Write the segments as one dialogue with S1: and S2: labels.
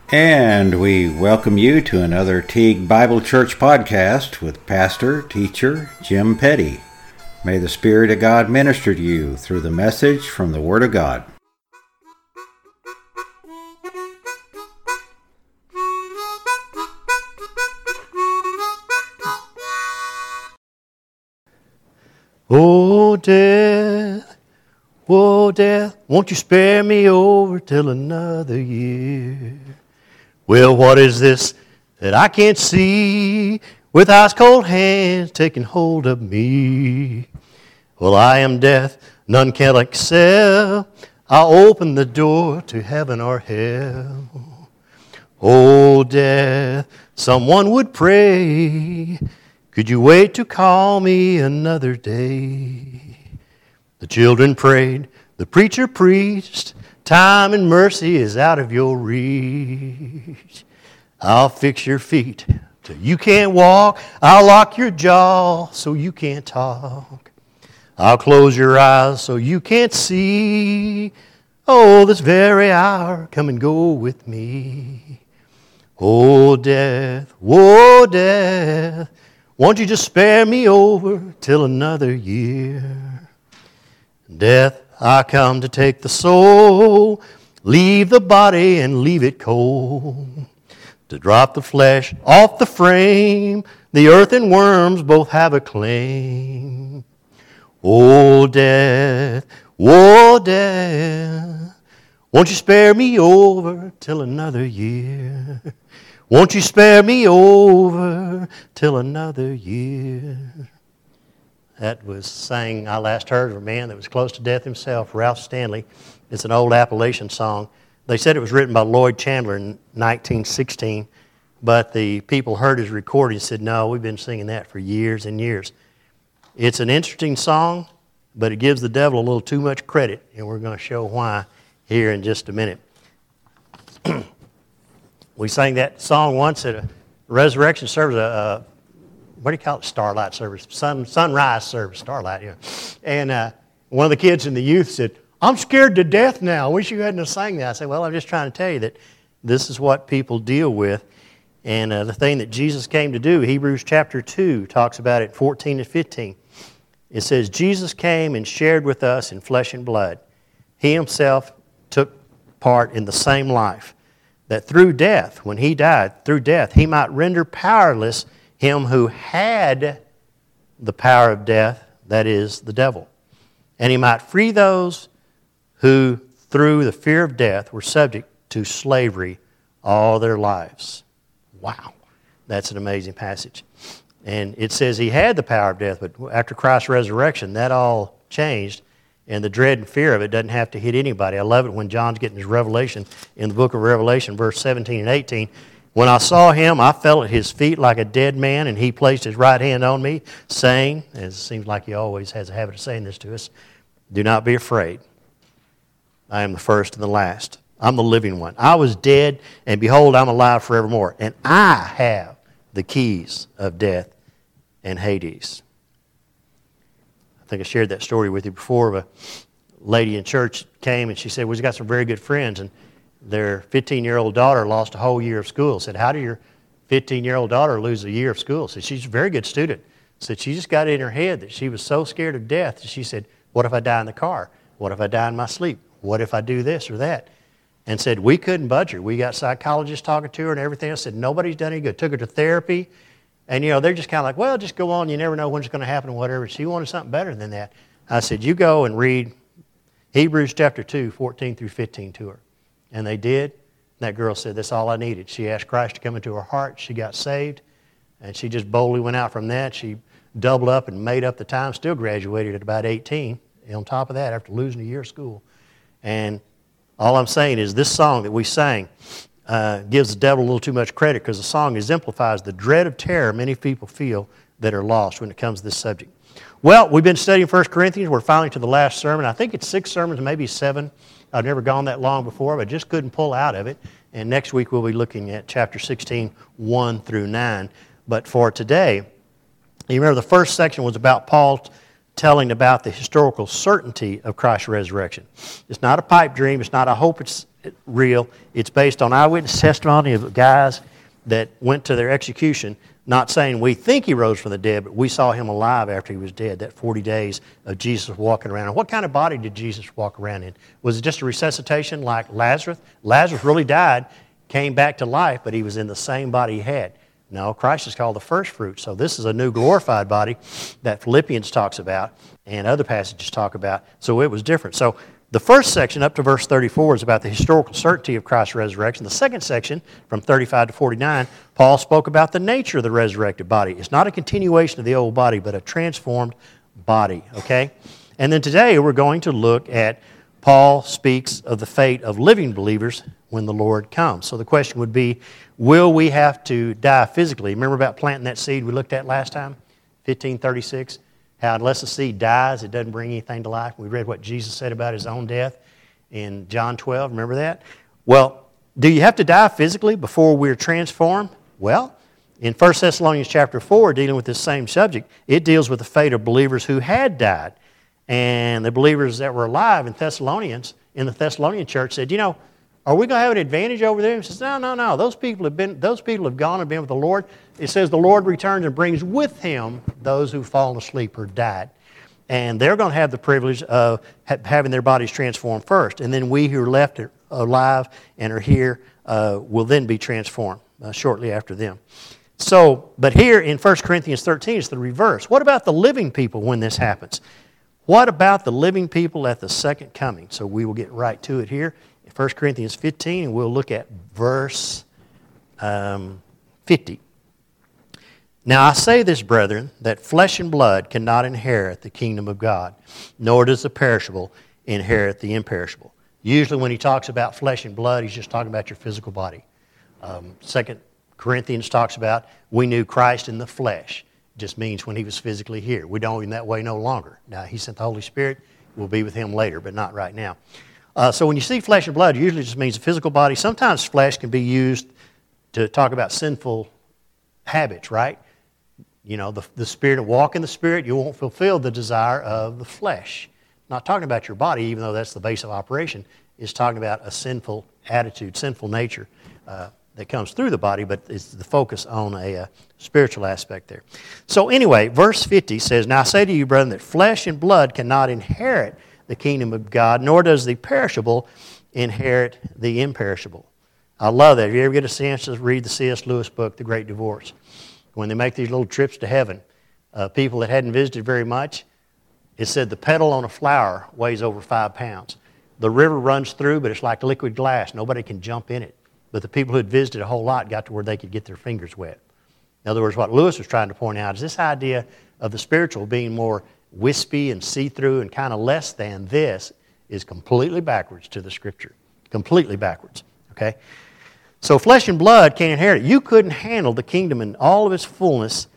S1: And we welcome you to another Teague Bible Church podcast with pastor, teacher Jim Petty. May the Spirit of God minister to you through the message from the Word of God.
S2: Oh death, won't you spare me over till another year? Well, what is this that I can't see with ice cold hands taking hold of me? Well, I am death, none can excel. I'll open the door to heaven or hell. Oh death, someone would pray, could you wait to call me another day? The children prayed, the preacher preached, time and mercy is out of your reach. I'll fix your feet till you can't walk. I'll lock your jaw so you can't talk. I'll close your eyes so you can't see. Oh, this very hour, come and go with me. Oh, death, won't you just spare me over till another year? Death, I come to take the soul, leave the body and leave it cold, to drop the flesh off the frame, the earth and worms both have a claim. Oh death, won't you spare me over till another year? Won't you spare me over till another year? That was sang I last heard of a man that was close to death himself, Ralph Stanley. It's an old Appalachian song. They said it was written by Lloyd Chandler in 1916, but the people heard his recording and said, no, we've been singing that for years and years. It's an interesting song, but it gives the devil a little too much credit, and we're going to show why here in just a minute. We sang that song once at a resurrection service, what do you call it? Starlight service, sunrise service, starlight, yeah. And one of the kids in the youth said, I'm scared to death now. I wish you hadn't have sang that. I said, well, I'm just trying to tell you that this is what people deal with. And the thing that Jesus came to do, Hebrews chapter 2 talks about it, 14 and 15. It says, Jesus came and shared with us in flesh and blood. He himself took part in the same life, that through death, when he died, through death, he might render powerless him who had the power of death, that is, the devil. And he might free those who, through the fear of death, were subject to slavery all their lives. Wow, that's an amazing passage. And it says he had the power of death, but after Christ's resurrection, that all changed, and the dread and fear of it doesn't have to hit anybody. I love it when John's getting his revelation in the book of Revelation, verse 17 and 18. When I saw him, I fell at his feet like a dead man, and he placed his right hand on me, saying, and it seems like he always has a habit of saying this to us, do not be afraid. I am the first and the last. I'm the living one. I was dead, and behold, I'm alive forevermore. And I have the keys of death and Hades. I think I shared that story with you before of a lady in church came, and she said, we've got some very good friends, and their 15-year-old daughter lost a whole year of school. Said, how did your 15-year-old daughter lose a year of school? Said, she's a very good student. Said, she just got it in her head that she was so scared of death. She said, what if I die in the car? What if I die in my sleep? What if I do this or that? And said, we couldn't budge her. We got psychologists talking to her and everything else. Said, nobody's done any good. Took her to therapy. And, they're just kind of like, well, just go on. You never know when it's going to happen or whatever. She wanted something better than that. I said, you go and read Hebrews chapter 2, 14 through 15 to her. And they did. That girl said, that's all I needed. She asked Christ to come into her heart. She got saved. And she just boldly went out from that. She doubled up and made up the time. Still graduated at about 18. And on top of that, after losing a year of school. And all I'm saying is this song that we sang gives the devil a little too much credit because the song exemplifies the dread of terror many people feel that are lost when it comes to this subject. Well, we've been studying 1 Corinthians. We're finally to the last sermon. I think it's 6 sermons, maybe 7. I've never gone that long before, but just couldn't pull out of it. And next week we'll be looking at chapter 16, 1 through 9. But for today, you remember the first section was about Paul telling about the historical certainty of Christ's resurrection. It's not a pipe dream. It's not, I hope real. It's based on eyewitness testimony of guys that went to their execution, not saying we think he rose from the dead, but we saw him alive after he was dead, that 40 days of Jesus walking around. And what kind of body did Jesus walk around in? Was it just a resuscitation like Lazarus? Lazarus really died, came back to life, but he was in the same body he had. No, Christ is called the first fruit. So this is a new glorified body that Philippians talks about and other passages talk about. So it was different. So the first section up to verse 34 is about the historical certainty of Christ's resurrection. The second section, from 35 to 49, Paul spoke about the nature of the resurrected body. It's not a continuation of the old body, but a transformed body, okay? And then today we're going to look at Paul speaks of the fate of living believers when the Lord comes. So the question would be, will we have to die physically? Remember about planting that seed we looked at last time, 1536? How unless the seed dies, it doesn't bring anything to life. We read what Jesus said about his own death in John 12. Remember that? Well, do you have to die physically before we're transformed? Well, in 1 Thessalonians chapter 4, dealing with this same subject, it deals with the fate of believers who had died. And the believers that were alive in the Thessalonian church said, you know, are we going to have an advantage over them? He says, no. Those people have gone and been with the Lord. It says the Lord returns and brings with him those who've fallen asleep or died. And they're going to have the privilege of having their bodies transformed first. And then we who are left alive and are here will then be transformed shortly after them. So, but here in 1 Corinthians 13, it's the reverse. What about the living people when this happens? What about the living people at the second coming? So we will get right to it here. 1 Corinthians 15, and we'll look at verse 50. Now I say this, brethren, that flesh and blood cannot inherit the kingdom of God, nor does the perishable inherit the imperishable. Usually when he talks about flesh and blood, he's just talking about your physical body. 2 Corinthians talks about we knew Christ in the flesh. It just means when he was physically here. We don't in that way no longer. Now he sent the Holy Spirit. We'll be with him later, but not right now. So when you see flesh and blood, it usually just means a physical body. Sometimes flesh can be used to talk about sinful habits, right? You know, the Spirit, walk in the Spirit, you won't fulfill the desire of the flesh. Not talking about your body, even though that's the base of operation. It's talking about a sinful attitude, sinful nature that comes through the body, but it's the focus on a spiritual aspect there. So anyway, verse 50 says, Now I say to you, brethren, that flesh and blood cannot inherit the kingdom of God, nor does the perishable inherit the imperishable. I love that. If you ever get a chance to read the C.S. Lewis book, The Great Divorce, when they make these little trips to heaven, people that hadn't visited very much, it said the petal on a flower weighs over 5 pounds. The river runs through, but it's like liquid glass. Nobody can jump in it. But the people who had visited a whole lot got to where they could get their fingers wet. In other words, what Lewis was trying to point out is this idea of the spiritual being more wispy and see-through and kind of less than this is completely backwards to the Scripture. Completely backwards, okay? So flesh and blood can't inherit it. You couldn't handle the kingdom in all of its fullness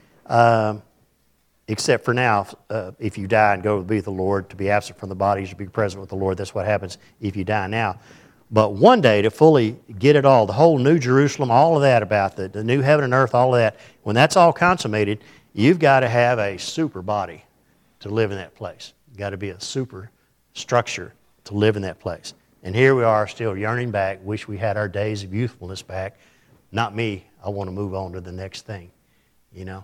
S2: except for now, if you die and go to be with the Lord, to be absent from the body, to be present with the Lord. That's what happens if you die now. But one day, to fully get it all, the whole New Jerusalem, all of that about the new heaven and earth, all of that, when that's all consummated, you've got to have a super body to live in that place. You've got to be a super structure to live in that place. And here we are still yearning back, wish we had our days of youthfulness back. Not me. I want to move on to the next thing, you know.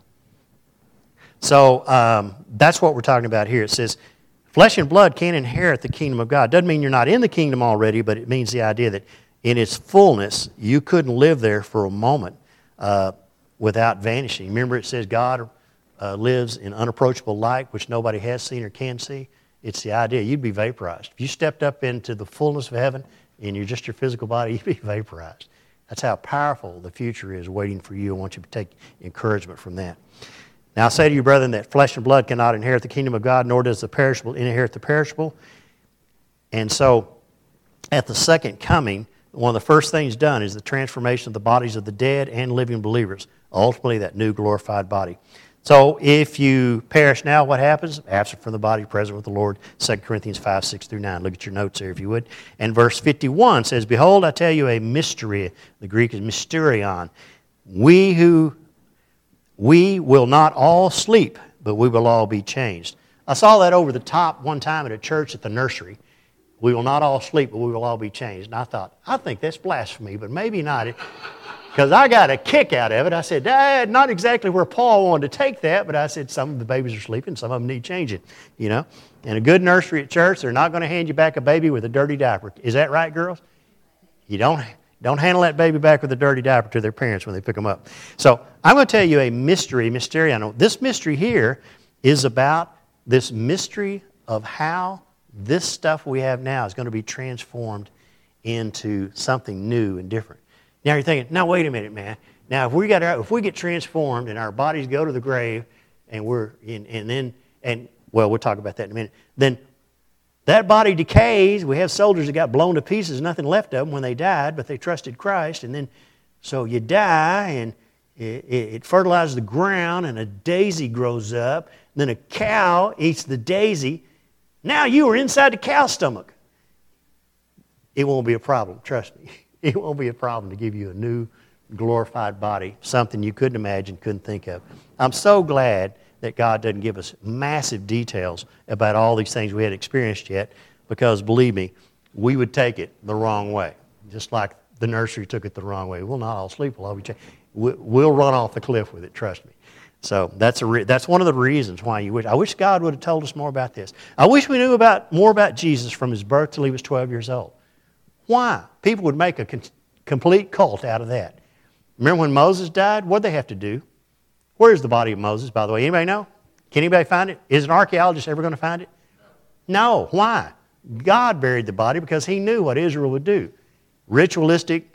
S2: So that's what we're talking about here. It says, flesh and blood can't inherit the kingdom of God. Doesn't mean you're not in the kingdom already, but it means the idea that in its fullness, you couldn't live there for a moment without vanishing. Remember it says God lives in unapproachable light, which nobody has seen or can see. It's the idea you'd be vaporized. If you stepped up into the fullness of heaven and you're just your physical body, you'd be vaporized. That's how powerful the future is waiting for you. I want you to take encouragement from that. Now I say to you, brethren, that flesh and blood cannot inherit the kingdom of God, nor does the perishable inherit the perishable. And so at the second coming, one of the first things done is the transformation of the bodies of the dead and living believers, ultimately that new glorified body. So if you perish now, what happens? Absent from the body, present with the Lord. 2 Corinthians 5, 6 through 9. Look at your notes there if you would. And verse 51 says, Behold, I tell you a mystery. The Greek is mysterion. We will not all sleep, but we will all be changed. I saw that over the top one time at a church at the nursery. We will not all sleep, but we will all be changed. And I thought, I think that's blasphemy, but maybe not. Because I got a kick out of it. I said, Dad, not exactly where Paul wanted to take that, but I said some of the babies are sleeping, some of them need changing, you know. In a good nursery at church, they're not going to hand you back a baby with a dirty diaper. Is that right, girls? You don't handle that baby back with a dirty diaper to their parents when they pick them up. So I'm going to tell you a mysteriano. This mystery here is about this mystery of how this stuff we have now is going to be transformed into something new and different. Now you're thinking, now wait a minute, man. Now if we get transformed and our bodies go to the grave, and we'll talk about that in a minute. Then that body decays. We have soldiers that got blown to pieces, nothing left of them when they died, but they trusted Christ. And then, so you die, and it fertilizes the ground, and a daisy grows up. Then a cow eats the daisy. Now you are inside the cow's stomach. It won't be a problem, trust me. It won't be a problem to give you a new glorified body, something you couldn't imagine, couldn't think of. I'm so glad that God doesn't give us massive details about all these things we hadn't experienced yet, because believe me, we would take it the wrong way, just like the nursery took it the wrong way. We'll not all sleep, we'll all be changed. We'll run off the cliff with it, trust me. So that's one of the reasons why I wish God would have told us more about this. I wish we knew more about Jesus from his birth till he was 12 years old. Why? People would make a complete cult out of that. Remember when Moses died? What did they have to do? Where's the body of Moses, by the way? Anybody know? Can anybody find it? Is an archaeologist ever going to find it? No. Why? God buried the body because he knew what Israel would do. Ritualistic.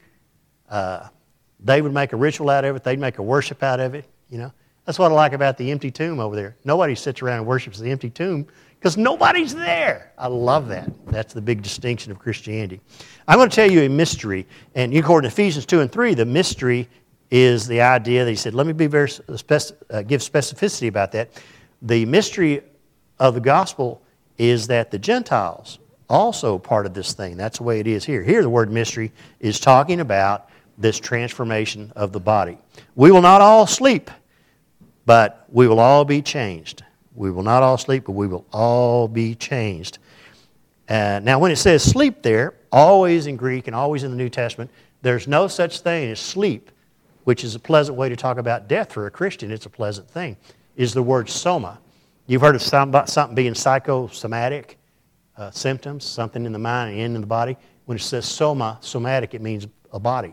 S2: They would make a ritual out of it. They'd make a worship out of it. You know, that's what I like about the empty tomb over there. Nobody sits around and worships the empty tomb because nobody's there. I love that. That's the big distinction of Christianity. I'm going to tell you a mystery, and according to Ephesians 2 and 3, the mystery is the idea that he said, let me be give specificity about that. The mystery of the gospel is that the Gentiles also part of this thing. That's the way it is here. Here the word mystery is talking about this transformation of the body. We will not all sleep, but we will all be changed. We will not all sleep, but we will all be changed. Now when it says sleep there, always in Greek and always in the New Testament, there's no such thing as sleep, which is a pleasant way to talk about death for a Christian. It's a pleasant thing, is the word soma. You've heard of something being psychosomatic, symptoms, something in the mind and in the body. When it says somatic, it means a body.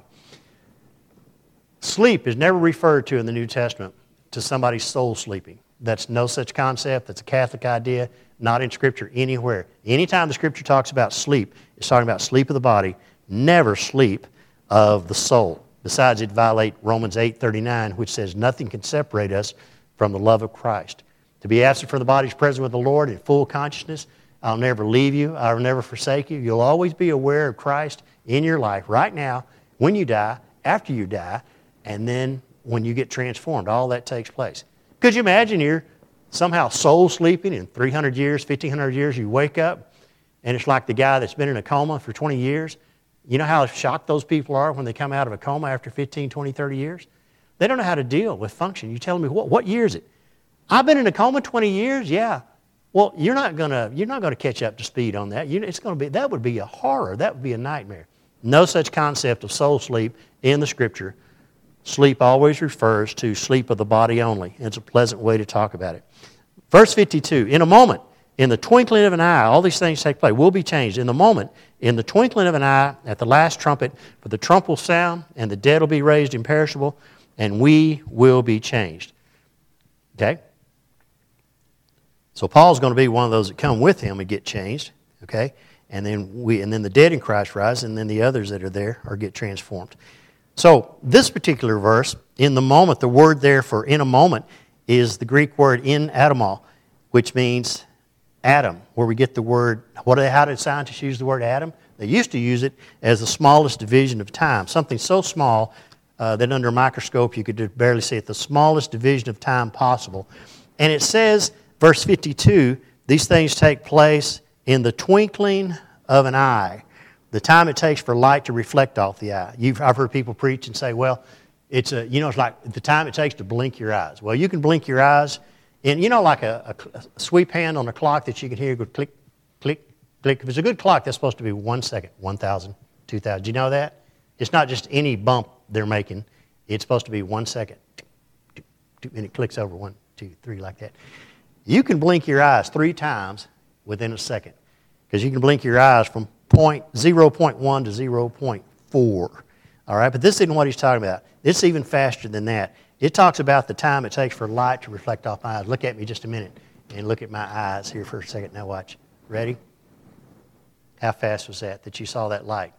S2: Sleep is never referred to in the New Testament to somebody's soul sleeping. That's no such concept. That's a Catholic idea, not in Scripture anywhere. Anytime the Scripture talks about sleep, it's talking about sleep of the body, never sleep of the soul. Besides, it violates Romans 8:39, which says nothing can separate us from the love of Christ. To be absent from the body is present with the Lord in full consciousness. I'll never leave you. I'll never forsake you. You'll always be aware of Christ in your life right now, when you die, after you die, and then when you get transformed. All that takes place. Could you imagine you're somehow soul sleeping in 300 years, 1,500 years, you wake up, and it's like the guy that's been in a coma for 20 years. You know how shocked those people are when they come out of a coma after 15, 20, 30 years? They don't know how to deal with function. You tell me, what year is it? I've been in a coma 20 years? Yeah. Well, you're not gonna catch up to speed on that. That would be a horror. That would be a nightmare. No such concept of soul sleep in the Scripture. Sleep always refers to sleep of the body only. It's a pleasant way to talk about it. Verse 52, in a moment, in the twinkling of an eye, all these things take place. We'll be changed. In the moment, in the twinkling of an eye, at the last trumpet, for the trump will sound, and the dead will be raised imperishable, and we will be changed. Okay? So Paul's going to be one of those that come with him and get changed. Okay? And then the dead in Christ rise, and then the others that are there get transformed. So this particular verse, in the moment, the word there for in a moment is the Greek word in atomos, which means atom, where we get the word, how did scientists use the word atom? They used to use it as the smallest division of time, something so small that under a microscope you could barely see it, the smallest division of time possible. And it says, verse 52, these things take place in the twinkling of an eye. The time it takes for light to reflect off the eye. I've heard people preach and say, well, it's like the time it takes to blink your eyes. Well, you can blink your eyes, and like a sweep hand on a clock that you can hear go click, click, click. If it's a good clock, that's supposed to be 1 second, 1,000, 2,000. Do you know that? It's not just any bump they're making. It's supposed to be 1 second. And it clicks over 1, 2, 3 like that. You can blink your eyes 3 times within a second because you can blink your eyes from 0.1 to 0.4. All right, but this isn't what he's talking about. It's even faster than that. It talks about the time it takes for light to reflect off my eyes. Look at me just a minute and look at my eyes here for a second. Now watch. Ready? How fast was that you saw that light?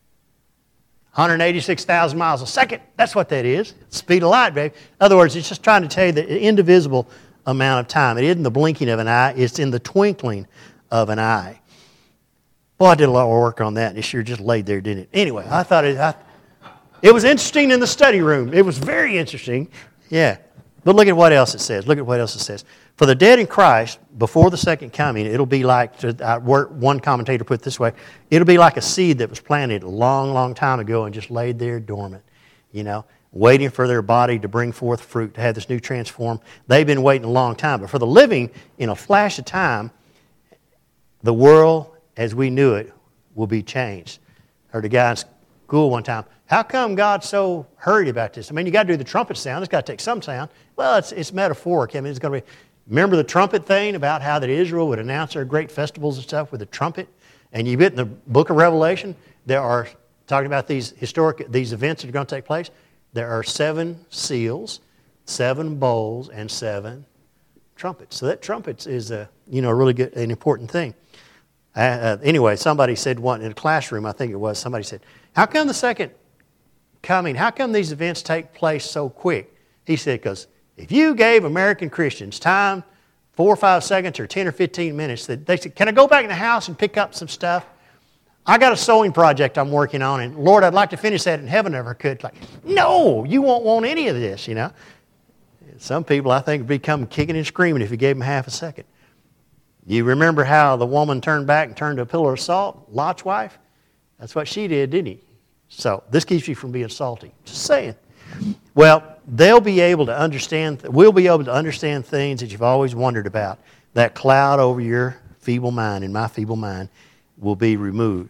S2: 186,000 miles a second. That's what that is. Speed of light, baby. In other words, it's just trying to tell you the indivisible amount of time. It isn't the blinking of an eye. It's in the twinkling of an eye. Boy, I did a lot of work on that, and it sure just laid there, didn't it? Anyway, I thought it was interesting in the study room. It was very interesting. Yeah. But look at what else it says. Look at what else it says. For the dead in Christ, before the second coming, it'll be like, one commentator put it this way, it'll be like a seed that was planted a long, long time ago and just laid there dormant, waiting for their body to bring forth fruit, to have this new transform. They've been waiting a long time. But for the living, in a flash of time, the world as we knew it will be changed. I heard a guy in school one time, how come God's so hurried about this? I mean, you got to do the trumpet sound. It's got to take some sound. Well, it's metaphoric. I mean, it's going to be, remember the trumpet thing about how that Israel would announce their great festivals and stuff with a trumpet? And you get in the book of Revelation, there are, talking about these events that are going to take place, there are 7 seals, 7 bowls, and 7 trumpets. So that trumpets is a really good, an important thing. Anyway, somebody said one in a classroom, I think it was, somebody said, how come the second coming, how come these events take place so quick? He said, because if you gave American Christians time, 4 or 5 seconds or 10 or 15 minutes, they said, can I go back in the house and pick up some stuff? I got a sewing project I'm working on, and Lord, I'd like to finish that in heaven if I could. Like, no, you won't want any of this, Some people, I think, would become kicking and screaming if you gave them half a second. You remember how the woman turned back and turned to a pillar of salt, Lot's wife? That's what she did, didn't he? So this keeps you from being salty. Just saying. Well, we'll be able to understand things that you've always wondered about. That cloud over your feeble mind and my feeble mind will be removed.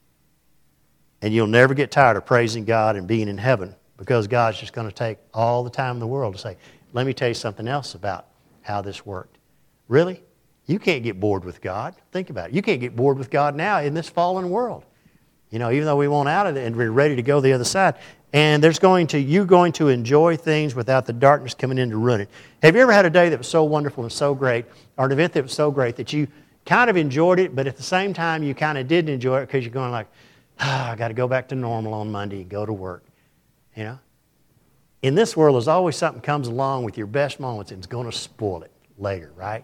S2: And you'll never get tired of praising God and being in heaven because God's just going to take all the time in the world to say, let me tell you something else about how this worked. Really? You can't get bored with God. Think about it. You can't get bored with God now in this fallen world. Even though we want out of it and we're ready to go the other side. And you're going to enjoy things without the darkness coming in to ruin it. Have you ever had a day that was so wonderful and so great, or an event that was so great that you kind of enjoyed it, but at the same time you kind of didn't enjoy it because you're going like, I got to go back to normal on Monday and go to work. In this world, there's always something comes along with your best moments and it's going to spoil it later, right?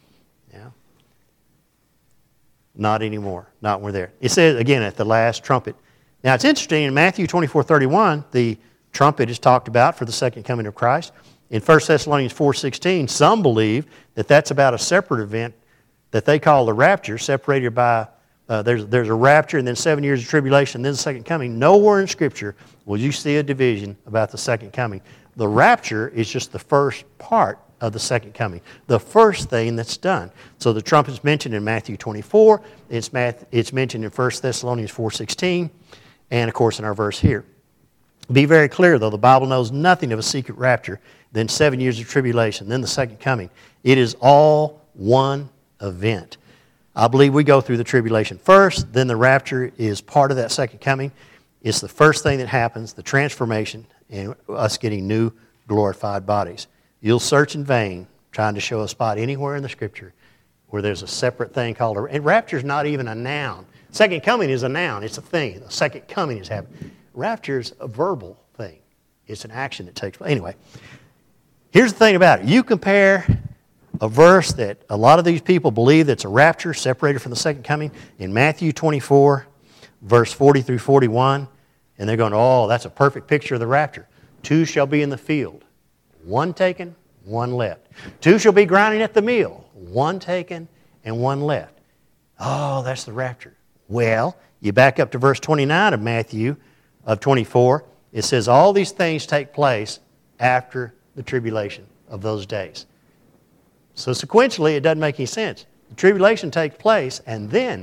S2: Not anymore. Not when we're there. It says, again, at the last trumpet. Now, it's interesting, in Matthew 24:31, the trumpet is talked about for the second coming of Christ. In 1 Thessalonians 4:16, some believe that that's about a separate event that they call the rapture, separated by, there's a rapture and then 7 years of tribulation, then the second coming. Nowhere in Scripture will you see a division about the second coming. The rapture is just the first part of the second coming, the first thing that's done. So the trumpet's mentioned in Matthew 24, it's mentioned in 1 Thessalonians 4:16, and of course in our verse here. Be very clear though, the Bible knows nothing of a secret rapture, then 7 years of tribulation, then the second coming. It is all one event. I believe we go through the tribulation first, then the rapture is part of that second coming. It's the first thing that happens, the transformation, and us getting new glorified bodies. You'll search in vain trying to show a spot anywhere in the Scripture where there's a separate thing called and rapture is not even a noun. Second coming is a noun. It's a thing. The second coming is happening. Rapture is a verbal thing. It's an action that takes place. Anyway, here's the thing about it. You compare a verse that a lot of these people believe that's a rapture separated from the second coming in Matthew 24, verse 40 through 41, and they're going, oh, that's a perfect picture of the rapture. 2 shall be in the field. 1 taken, 1 left. 2 shall be grinding at the mill. 1 taken and 1 left. Oh, that's the rapture. Well, you back up to verse 29 of Matthew of 24. It says all these things take place after the tribulation of those days. So sequentially, it doesn't make any sense. The tribulation takes place and then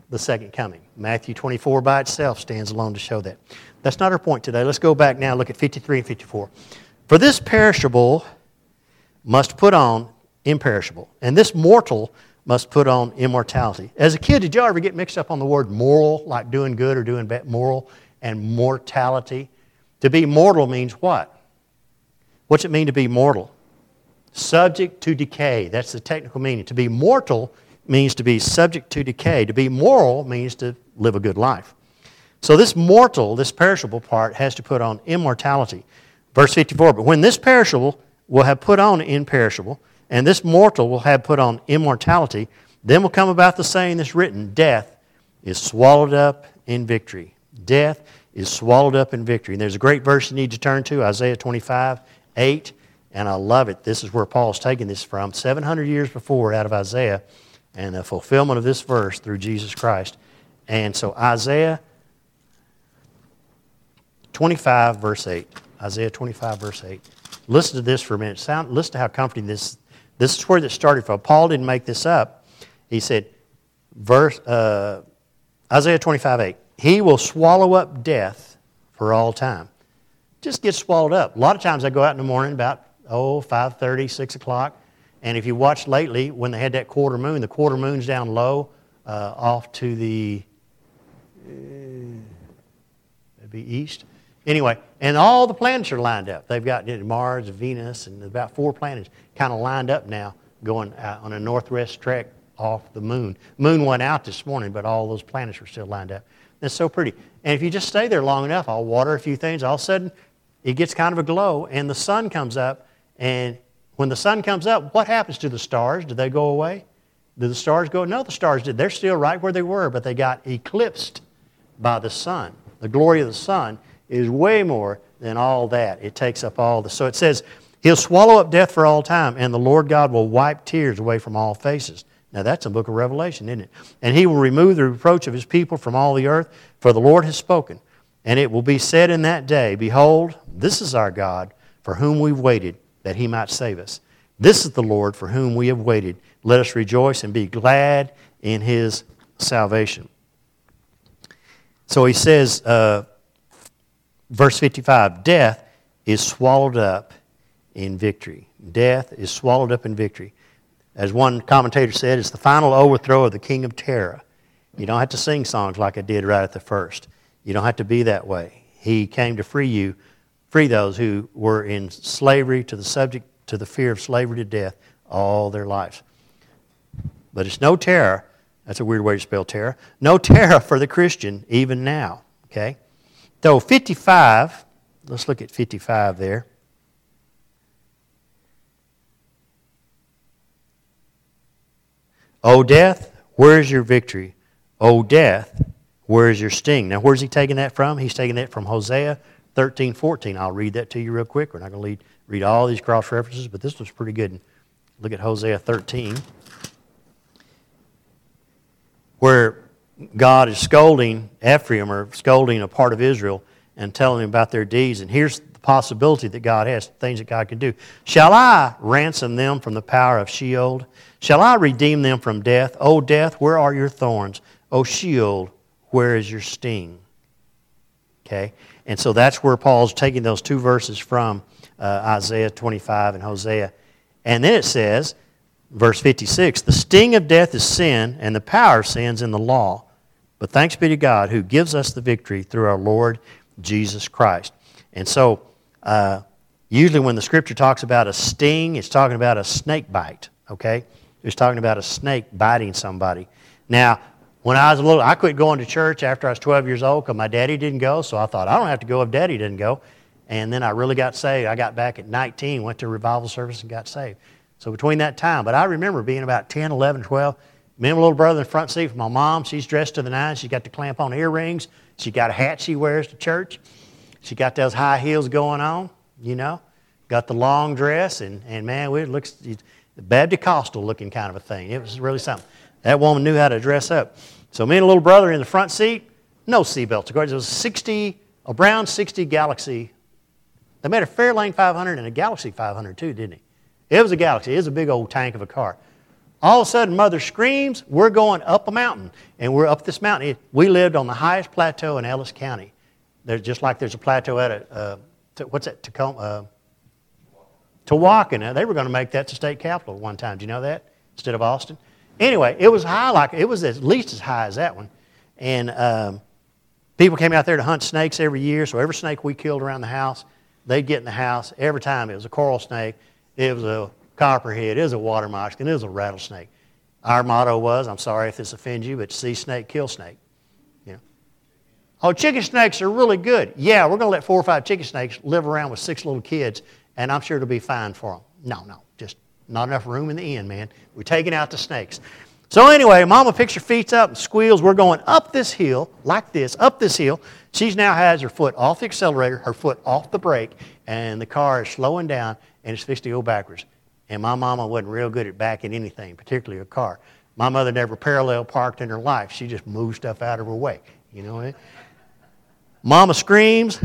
S2: the second coming. Matthew 24 by itself stands alone to show that. That's not our point today. Let's go back now and look at 53 and 54. For this perishable must put on imperishable, and this mortal must put on immortality. As a kid, did you ever get mixed up on the word moral, like doing good or doing bad, moral and mortality? To be mortal means what? What's it mean to be mortal? Subject to decay. That's the technical meaning. To be mortal means to be subject to decay. To be moral means to live a good life. So this mortal, this perishable part, has to put on immortality. Verse 54, but when this perishable will have put on imperishable, and this mortal will have put on immortality, then will come about the saying that's written, death is swallowed up in victory. Death is swallowed up in victory. And there's a great verse you need to turn to, Isaiah 25, 8, and I love it. This is where Paul's taking this from, 700 years before out of Isaiah, and the fulfillment of this verse through Jesus Christ. And so Isaiah 25, verse 8. Isaiah 25, verse 8. Listen to this for a minute. Listen to how comforting this is where this started from. Paul didn't make this up. He said, Isaiah 25, 8. He will swallow up death for all time. Just gets swallowed up. A lot of times I go out in the morning about 5:30, 6 o'clock. And if you watch lately, when they had that quarter moon, the quarter moon's down low off to the maybe east. Anyway, and all the planets are lined up. They've got Mars, Venus, and about 4 planets kind of lined up now going on a northwest trek off the moon. Moon went out this morning, but all those planets are still lined up. It's so pretty. And if you just stay there long enough, I'll water a few things, all of a sudden it gets kind of a glow, and the sun comes up. And when the sun comes up, what happens to the stars? Do they go away? Do the stars go? No, the stars did. They're still right where they were, but they got eclipsed by the sun. The glory of the sun is way more than all that. It takes up all the... So it says, He'll swallow up death for all time, and the Lord God will wipe tears away from all faces. Now that's a book of Revelation, isn't it? And He will remove the reproach of His people from all the earth, for the Lord has spoken. And it will be said in that day, Behold, this is our God, for whom we've waited, that He might save us. This is the Lord for whom we have waited. Let us rejoice and be glad in His salvation. So he says, verse 55, death is swallowed up in victory. Death is swallowed up in victory. As one commentator said, it's the final overthrow of the king of terror. You don't have to sing songs like I did right at the first. You don't have to be that way. He came to free those who were in slavery to the fear of slavery to death all their lives. But it's no terror. That's a weird way to spell terror. No terror for the Christian even now. Okay? So 55, let's look at 55 there. O death, where is your victory? O death, where is your sting? Now, where's he taking that from? He's taking that from Hosea 13:14. I'll read that to you real quick. We're not going to read all these cross references, but this was pretty good. Look at Hosea 13, where God is scolding Ephraim or scolding a part of Israel and telling them about their deeds. And here's the possibility that God has, things that God can do. Shall I ransom them from the power of Sheol? Shall I redeem them from death? O death, where are your thorns? O Sheol, where is your sting? Okay? And so that's where Paul's taking those two verses from Isaiah 25 and Hosea. And then it says, verse 56, the sting of death is sin, and the power of sin is in the law. But thanks be to God who gives us the victory through our Lord Jesus Christ. And so, usually when the Scripture talks about a sting, it's talking about a snake bite, okay? It's talking about a snake biting somebody. Now, when I was I quit going to church after I was 12 years old because my daddy didn't go, so I thought, I don't have to go if daddy didn't go. And then I really got saved. I got back at 19, went to a revival service and got saved. So between that time, but I remember being about 10, 11, 12, me and my little brother in the front seat with my mom. She's dressed to the nines. She's got the clamp on earrings. She got a hat she wears to church. She got those high heels going on, you know. Got the long dress, and man, it looks Baptist-costal looking kind of a thing. It was really something. That woman knew how to dress up. So me and a little brother in the front seat, no seatbelts. Of course, it was a brown 60 Galaxy. They made a Fairlane 500 and a Galaxy 500 too, didn't he? It was a Galaxy. It was a big old tank of a car. All of a sudden, Mother screams, we're going up a mountain. And we're up this mountain. We lived on the highest plateau in Ellis County. There's just like there's a plateau at, what's that, Tacoma? Tawaka. Now, they were going to make that the state capital at one time. Do you know that? Instead of Austin. Anyway, it was high, it was at least as high as that one. And people came out there to hunt snakes every year. So every snake we killed around the house, they'd get in the house. Every time it was a coral snake, it was a copperhead, it was a water moccasin, it was a rattlesnake. Our motto was, I'm sorry if this offends you, but see snake, kill snake. You know. Oh, chicken snakes are really good. Yeah, we're going to let 4 or 5 chicken snakes live around with 6 little kids, and I'm sure it'll be fine for them. No, just not enough room in the inn, man. We're taking out the snakes. So anyway, Mama picks her feet up and squeals. We're going up this hill, like this, up this hill. She now has her foot off the accelerator, her foot off the brake, and the car is slowing down, and it's fixed to go backwards. And my mama wasn't real good at backing anything, particularly a car. My mother never parallel parked in her life. She just moved stuff out of her way. You know what? Mama screams,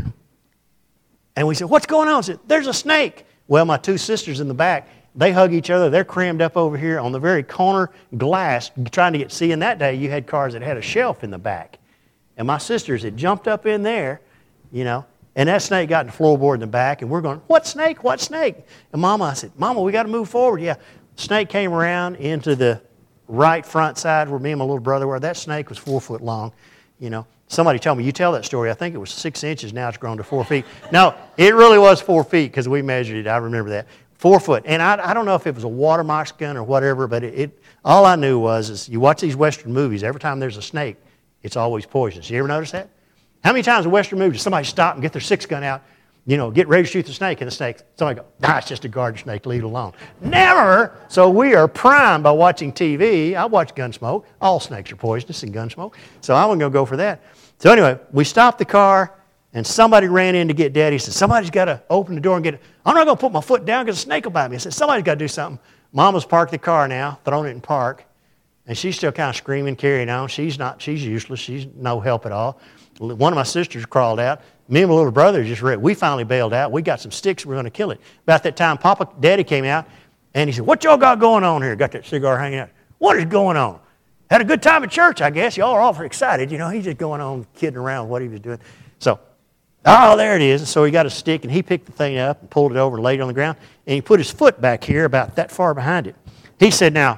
S2: and we said, what's going on? She said, there's a snake. Well, my 2 sisters in the back, they hug each other. They're crammed up over here on the very corner glass, trying to see, in that day, you had cars that had a shelf in the back. And my sisters had jumped up in there, you know, and that snake got in the floorboard in the back, and we're going, what snake, what snake? And I said, Mama, we got to move forward. Yeah, snake came around into the right front side where me and my little brother were. That snake was 4 foot long, you know. Somebody told me, you tell that story, I think it was 6 inches, now it's grown to 4 feet. No, it really was 4 feet because we measured it, I remember that. 4 foot. And I don't know if it was a water moccasin or whatever, but all I knew was you watch these Western movies, every time there's a snake, it's always poisonous. You ever notice that? How many times in Western movies does somebody stop and get their 6-gun out, you know, get ready to shoot the snake, and the snake, somebody go, it's just a garden snake, leave it alone. Never! So we are primed by watching TV. I watch Gunsmoke. All snakes are poisonous in Gunsmoke. So I wasn't going to go for that. So anyway, we stopped the car, and somebody ran in to get Daddy. He said, somebody's got to open the door and get it. I'm not going to put my foot down because a snake will bite me. I said, somebody's got to do something. Mama's parked the car now, thrown it in park, and she's still kind of screaming, carrying on. She's useless. She's no help at all. One of my sisters crawled out. Me and my little brother just read. We finally bailed out. We got some sticks. We were going to kill it. About that time, Daddy came out, and he said, what y'all got going on here? Got that cigar hanging out. What is going on? Had a good time at church, I guess. Y'all are awfully excited. You know, he's just going on kidding around with what he was doing. So, there it is. And so he got a stick, and he picked the thing up and pulled it over and laid it on the ground, and he put his foot back here about that far behind it. He said, now,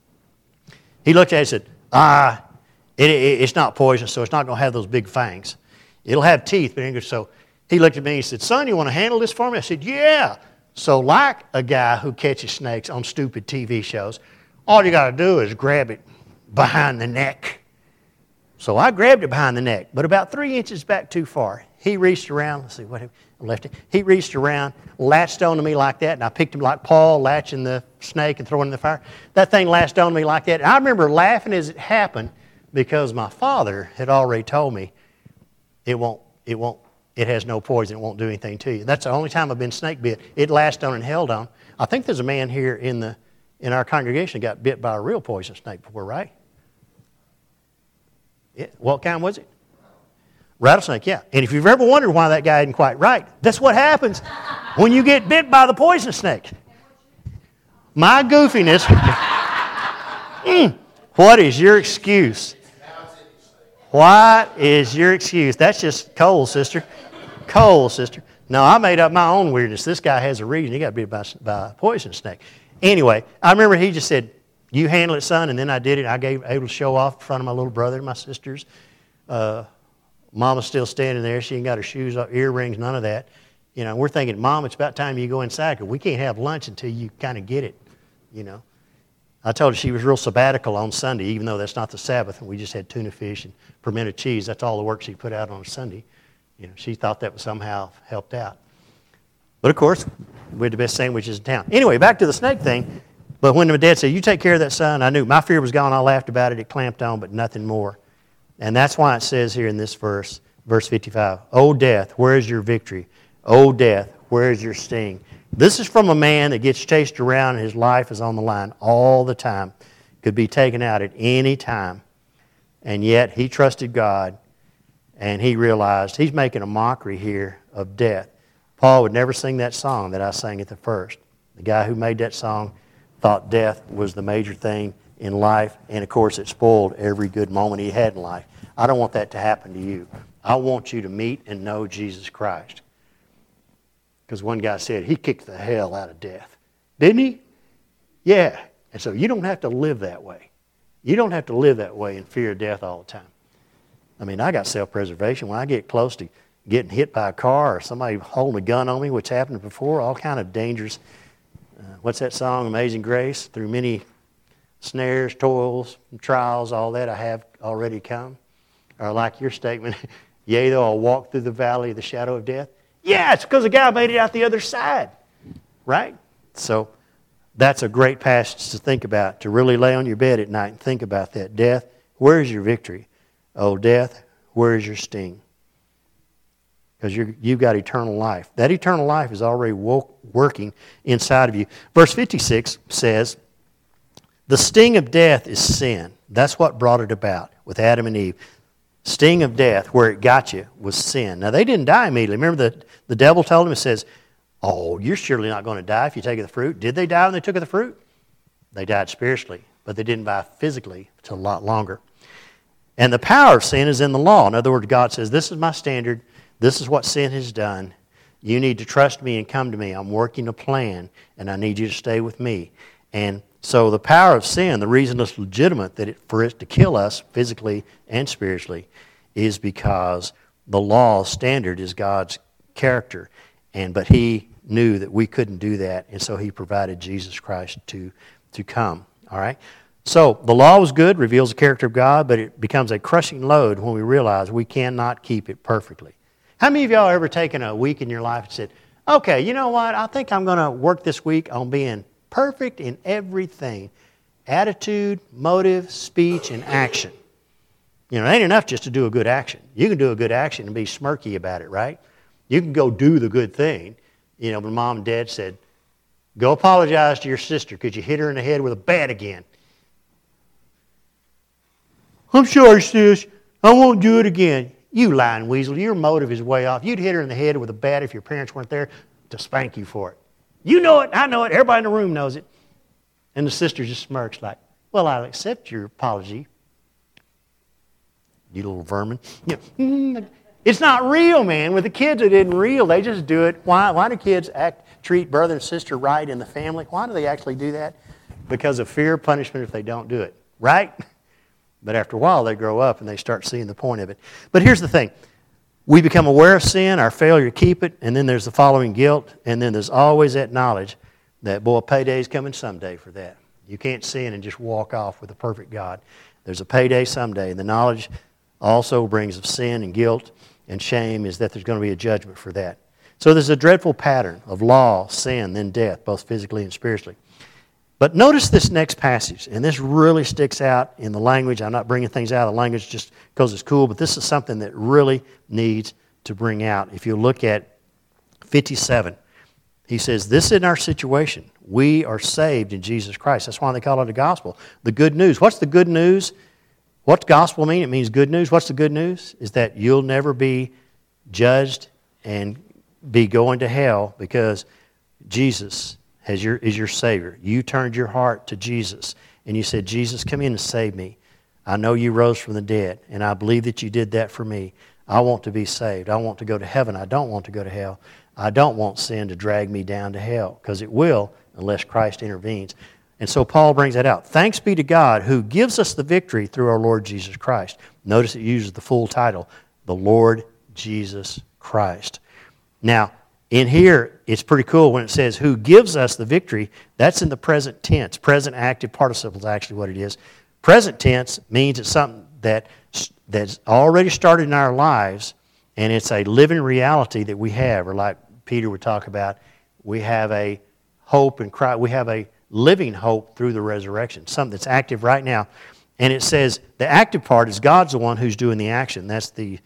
S2: he looked at it and said, it's not poisonous, so it's not going to have those big fangs. It'll have teeth, but so he looked at me and he said, son, you want to handle this for me? I said, yeah. So like a guy who catches snakes on stupid TV shows, all you got to do is grab it behind the neck. So I grabbed it behind the neck, but about 3 inches back too far. He reached around, let's see, he reached around, latched onto me like that, and I picked him like Paul, latching the snake and throwing it in the fire. That thing latched onto me like that. And I remember laughing as it happened because my father had already told me it has no poison, it won't do anything to you. That's the only time I've been snake bit. It latched on and held on. I think there's a man here in our congregation that got bit by a real poison snake before, right? Yeah. What kind was it? Rattlesnake, yeah. And if you've ever wondered why that guy isn't quite right, that's what happens when you get bit by the poison snake. My goofiness. What is your excuse? What is your excuse? That's just cold, sister. Cold, sister. No, I made up my own weirdness. This guy has a reason. He got bit by a poison snake. Anyway, I remember he just said, you handle it, son, and then I did it. I able to show off in front of my little brother and my sisters. Mama's still standing there. She ain't got her shoes up, earrings, none of that. You know, we're thinking, Mom, it's about time you go inside because we can't have lunch until you kind of get it, you know. I told her she was real sabbatical on Sunday, even though that's not the Sabbath, and we just had tuna fish and pimento cheese. That's all the work she put out on a Sunday. You know, she thought that was somehow helped out. But of course, we had the best sandwiches in town. Anyway, back to the snake thing. But when my dad said, you take care of that, son, I knew. My fear was gone. I laughed about it. It clamped on, but nothing more. And that's why it says here in this verse, verse 55, O death, where is your victory? O death, where is your sting? This is from a man that gets chased around and his life is on the line all the time. Could be taken out at any time. And yet he trusted God and he realized he's making a mockery here of death. Paul would never sing that song that I sang at the first. The guy who made that song thought death was the major thing in life, and of course it spoiled every good moment he had in life. I don't want that to happen to you. I want you to meet and know Jesus Christ. Because one guy said he kicked the hell out of death. Didn't he? Yeah. And so you don't have to live that way. You don't have to live that way in fear of death all the time. I mean, I got self-preservation. When I get close to getting hit by a car or somebody holding a gun on me, which happened before, all kind of dangers. What's that song, Amazing Grace? Through many snares, toils, trials, all that I have already come. Or like your statement, yea, though I'll walk through the valley of the shadow of death. Yeah, it's because the guy made it out the other side. Right? So that's a great passage to think about, to really lay on your bed at night and think about that. Death, where is your victory? Oh, death, where is your sting? Because you've got eternal life. That eternal life is already working inside of you. Verse 56 says, the sting of death is sin. That's what brought it about with Adam and Eve. Sting of death, where it got you, was sin. Now, they didn't die immediately. Remember, the devil told them, it says, oh, you're surely not going to die if you take of the fruit. Did they die when they took of the fruit? They died spiritually, but they didn't die physically until a lot longer. And the power of sin is in the law. In other words, God says, this is my standard. This is what sin has done. You need to trust me and come to me. I'm working a plan, and I need you to stay with me. And so the power of sin, the reason it's legitimate for it to kill us physically and spiritually, is because the law standard is God's character. But He knew that we couldn't do that, and so He provided Jesus Christ to come. All right? So the law was good, reveals the character of God, but it becomes a crushing load when we realize we cannot keep it perfectly. How many of y'all ever taken a week in your life and said, okay, you know what, I think I'm going to work this week on being perfect in everything. Attitude, motive, speech, and action. You know, it ain't enough just to do a good action. You can do a good action and be smirky about it, right? You can go do the good thing. You know, when Mom and Dad said, go apologize to your sister because you hit her in the head with a bat again. I'm sorry, sis. I won't do it again. You lying weasel. Your motive is way off. You'd hit her in the head with a bat if your parents weren't there to spank you for it. You know it. I know it. Everybody in the room knows it. And the sister just smirks like, well, I'll accept your apology. You little vermin. It's not real, man. With the kids, it isn't real. They just do it. Why do kids treat brother and sister right in the family? Why do they actually do that? Because of fear of punishment if they don't do it. Right? But after a while, they grow up and they start seeing the point of it. But here's the thing. We become aware of sin, our failure to keep it, and then there's the following guilt, and then there's always that knowledge that, boy, payday's coming someday for that. You can't sin and just walk off with a perfect God. There's a payday someday. And the knowledge also brings of sin and guilt and shame is that there's going to be a judgment for that. So there's a dreadful pattern of law, sin, then death, both physically and spiritually. But notice this next passage, and this really sticks out in the language. I'm not bringing things out of the language just because it's cool, but this is something that really needs to bring out. If you look at 57, he says, this is our situation. We are saved in Jesus Christ. That's why they call it the gospel. The good news. What's the good news? What's gospel mean? It means good news. What's the good news? Is that you'll never be judged and be going to hell because Jesus is your Savior. You turned your heart to Jesus and you said, Jesus, come in and save me. I know you rose from the dead and I believe that you did that for me. I want to be saved. I want to go to heaven. I don't want to go to hell. I don't want sin to drag me down to hell because it will unless Christ intervenes. And so Paul brings that out. Thanks be to God who gives us the victory through our Lord Jesus Christ. Notice it uses the full title, the Lord Jesus Christ. Now, in here, it's pretty cool when it says who gives us the victory. That's in the present tense. Present active participle is actually what it is. Present tense means it's something that's already started in our lives, and it's a living reality that we have. Or like Peter would talk about, we have a hope in Christ. We have a living hope through the resurrection, something that's active right now. And it says the active part is God's the one who's doing the action. That's the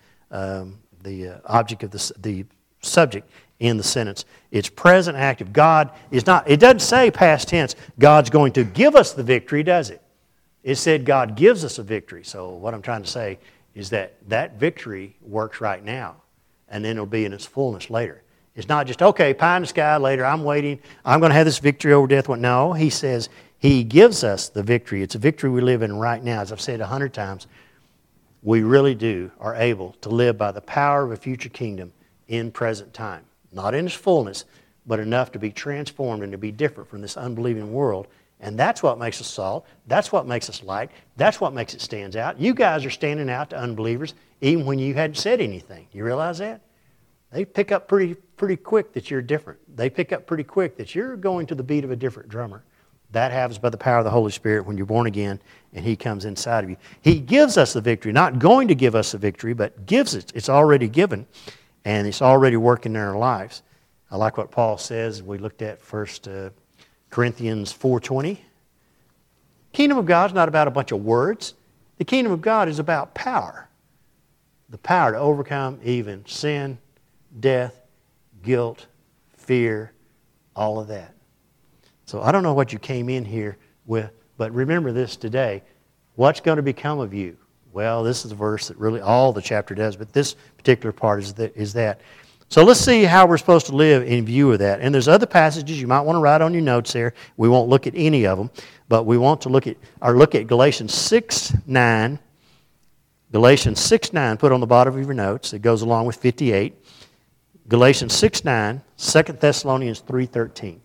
S2: object of the subject in the sentence. It's present active. God is not, it doesn't say past tense, God's going to give us the victory, does it? It said God gives us a victory. So what I'm trying to say is that victory works right now, and then it'll be in its fullness later. It's not just, okay, pie in the sky later, I'm waiting, I'm going to have this victory over death. No, he says He gives us the victory. It's a victory we live in right now. As I've said 100 times, we really are able to live by the power of a future kingdom in present time. Not in its fullness, but enough to be transformed and to be different from this unbelieving world. And that's what makes us salt. That's what makes us light. That's what makes it stand out. You guys are standing out to unbelievers even when you hadn't said anything. You realize that? They pick up pretty quick that you're different. They pick up pretty quick that you're going to the beat of a different drummer. That happens by the power of the Holy Spirit when you're born again and He comes inside of you. He gives us the victory, not going to give us the victory, but gives it. It's already given, and it's already working in our lives. I like what Paul says. We looked at 1 Corinthians 4:20. Kingdom of God is not about a bunch of words. The kingdom of God is about power. The power to overcome even sin, death, guilt, fear, all of that. So I don't know what you came in here with, but remember this today. What's going to become of you? Well, this is a verse that really all the chapter does, but this particular part is that. So let's see how we're supposed to live in view of that. And there's other passages you might want to write on your notes there. We won't look at any of them, but we want to look at Galatians 6:9. Galatians 6:9, put on the bottom of your notes. It goes along with 58. Galatians 6:9, 2 Thessalonians 3:13.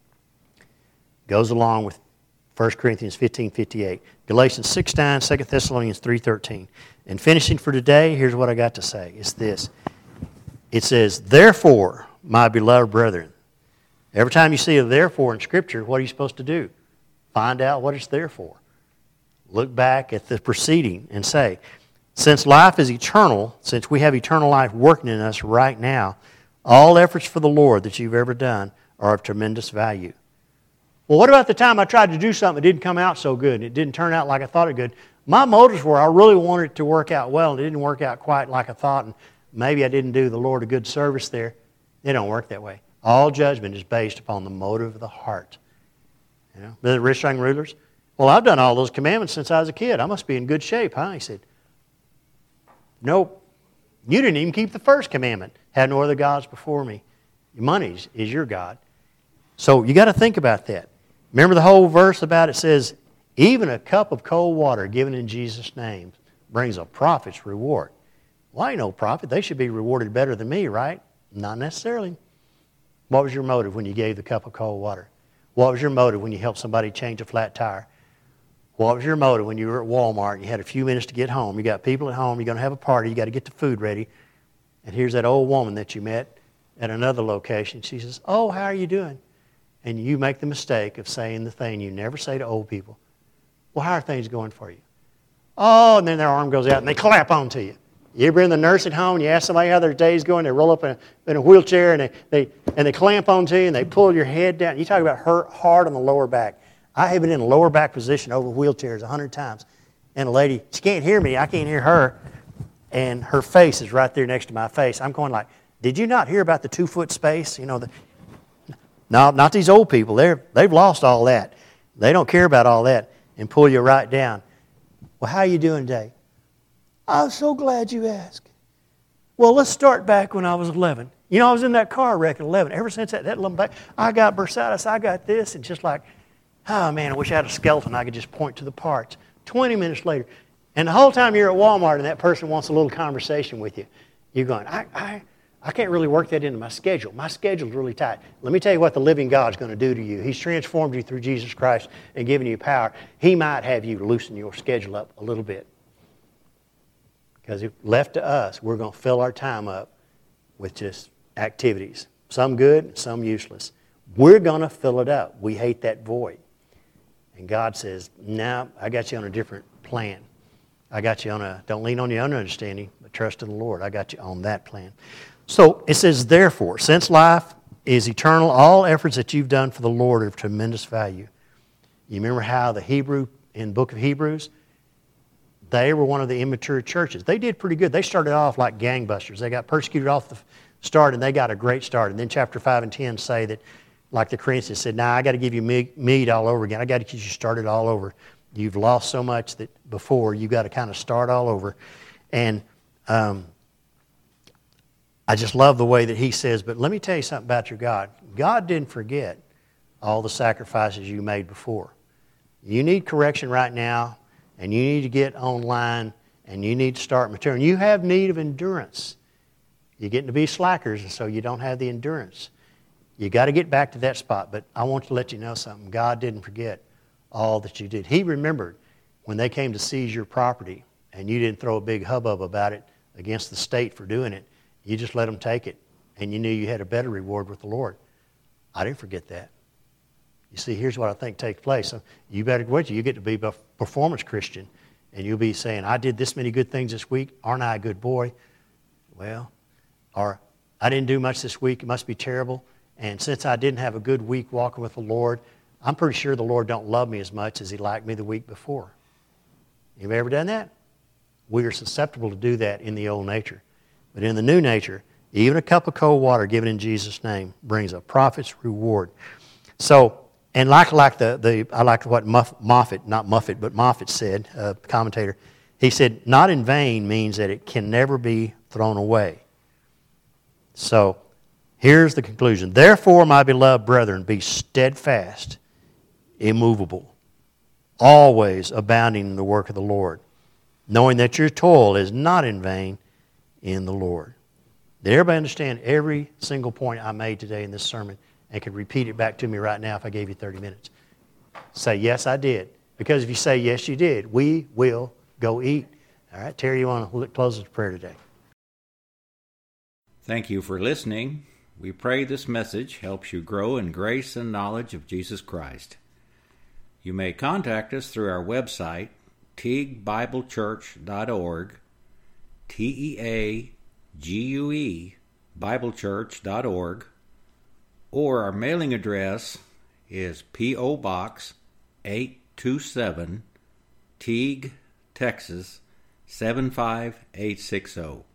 S2: Goes along with 1 Corinthians 15:58. Galatians 6:9, 2 Thessalonians 3:13. And finishing for today, here's what I got to say. It's this. It says, therefore, my beloved brethren. Every time you see a therefore in Scripture, what are you supposed to do? Find out what it's there for. Look back at the preceding and say, since life is eternal, since we have eternal life working in us right now, all efforts for the Lord that you've ever done are of tremendous value. Well, what about the time I tried to do something that didn't come out so good and it didn't turn out like I thought it would? My motives were I really wanted it to work out well and it didn't work out quite like I thought, and maybe I didn't do the Lord a good service there. It don't work that way. All judgment is based upon the motive of the heart. You know, the rich young rulers, well, I've done all those commandments since I was a kid. I must be in good shape, huh? He said, nope. You didn't even keep the first commandment. Had no other gods before me. Money is your God. So you got to think about that. Remember the whole verse about it says, even a cup of cold water given in Jesus' name brings a prophet's reward. Well, I ain't no prophet. They should be rewarded better than me, right? Not necessarily. What was your motive when you gave the cup of cold water? What was your motive when you helped somebody change a flat tire? What was your motive when you were at Walmart and you had a few minutes to get home? You got people at home, you're going to have a party, you got to get the food ready. And here's that old woman that you met at another location. She says, oh, how are you doing? And you make the mistake of saying the thing you never say to old people. Well, how are things going for you? Oh, and then their arm goes out and they clap onto you. You ever been the nurse at home and you ask somebody how their day's going, they roll up in a wheelchair and they clamp onto you and they pull your head down. You talk about hurt hard on the lower back. I have been in a lower back position over wheelchairs 100 times. And a lady, she can't hear me, I can't hear her. And her face is right there next to my face. I'm going like, did you not hear about the 2-foot space? You know, no, not these old people. They've lost all that. They don't care about all that and pull you right down. Well, how are you doing today? I'm so glad you asked. Well, let's start back when I was 11. You know, I was in that car wreck at 11. Ever since that little back, I got bursitis, I got this, and just like, oh man, I wish I had a skeleton. I could just point to the parts. 20 minutes later, and the whole time you're at Walmart and that person wants a little conversation with you, you're going, I can't really work that into my schedule. My schedule's really tight. Let me tell you what the living God's going to do to you. He's transformed you through Jesus Christ and given you power. He might have you loosen your schedule up a little bit. Because if left to us, we're going to fill our time up with just activities. Some good, some useless. We're going to fill it up. We hate that void. And God says, no, I got you on a different plan. I got you on don't lean on your own understanding, but trust in the Lord. I got you on that plan. So it says, therefore, since life is eternal, all efforts that you've done for the Lord are of tremendous value. You remember how the Hebrew, in the book of Hebrews, they were one of the immature churches. They did pretty good. They started off like gangbusters. They got persecuted off the start, and they got a great start. And then chapter 5 and 10 say that, like the Corinthians said, I got to give you meat all over again. I got to get you started all over. You've lost so much that before, you got to kind of start all over. And I just love the way that he says, but let me tell you something about your God. God didn't forget all the sacrifices you made before. You need correction right now, and you need to get online, and you need to start maturing. You have need of endurance. You're getting to be slackers, and so you don't have the endurance. You got to get back to that spot, but I want to let you know something. God didn't forget all that you did. He remembered when they came to seize your property, and you didn't throw a big hubbub about it against the state for doing it. You just let them take it, and you knew you had a better reward with the Lord. I didn't forget that. You see, here's what I think takes place. So you better wait till you get to be a performance Christian, and you'll be saying, I did this many good things this week. Aren't I a good boy? Well, or I didn't do much this week. It must be terrible. And since I didn't have a good week walking with the Lord, I'm pretty sure the Lord don't love me as much as He liked me the week before. You've ever done that? We are susceptible to do that in the old nature. But in the new nature, even a cup of cold water given in Jesus' name brings a prophet's reward. So, and I like what Moffat said, a commentator. He said, not in vain means that it can never be thrown away. So, here's the conclusion. Therefore, my beloved brethren, be steadfast, immovable, always abounding in the work of the Lord, knowing that your toil is not in vain in the Lord. Did everybody understand every single point I made today in this sermon and could repeat it back to me right now if I gave you 30 minutes? Say, yes, I did. Because if you say, yes, you did, we will go eat. All right, Terry, you want to close with prayer today?
S1: Thank you for listening. We pray this message helps you grow in grace and knowledge of Jesus Christ. You may contact us through our website, teaguebiblechurch.org, TEAGUE, biblechurch.org, or our mailing address is P.O. Box 827, Teague, Texas 75860.